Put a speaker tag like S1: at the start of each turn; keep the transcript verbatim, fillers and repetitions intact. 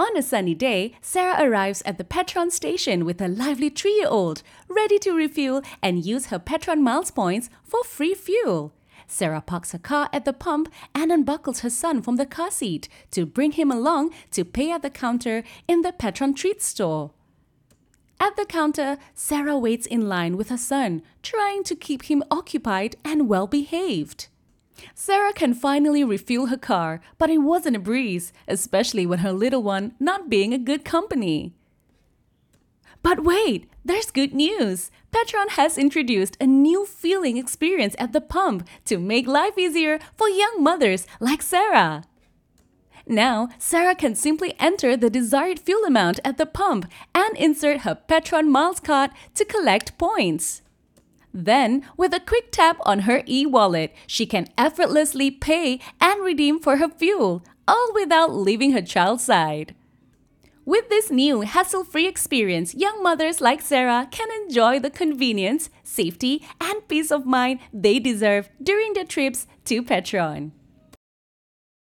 S1: On a sunny day, Sarah arrives at the Petron station with a lively three-year-old, ready to refuel and use her Petron Miles points for free fuel. Sarah parks her car at the pump and unbuckles her son from the car seat to bring him along to pay at the counter in the Petron Treat store. At the counter, Sarah waits in line with her son, trying to keep him occupied and well-behaved. Sarah can finally refuel her car, but it wasn't a breeze, especially with her little one not being a good company. But wait, there's good news! Petron has introduced a new fueling experience at the pump to make life easier for young mothers like Sarah. Now, Sarah can simply enter the desired fuel amount at the pump and insert her Petron Miles card to collect points. Then, with a quick tap on her e-wallet, she can effortlessly pay and redeem for her fuel, all without leaving her child's side. With this new hassle-free experience, young mothers like Sarah can enjoy the convenience, safety, and peace of mind they deserve during their trips to Petron.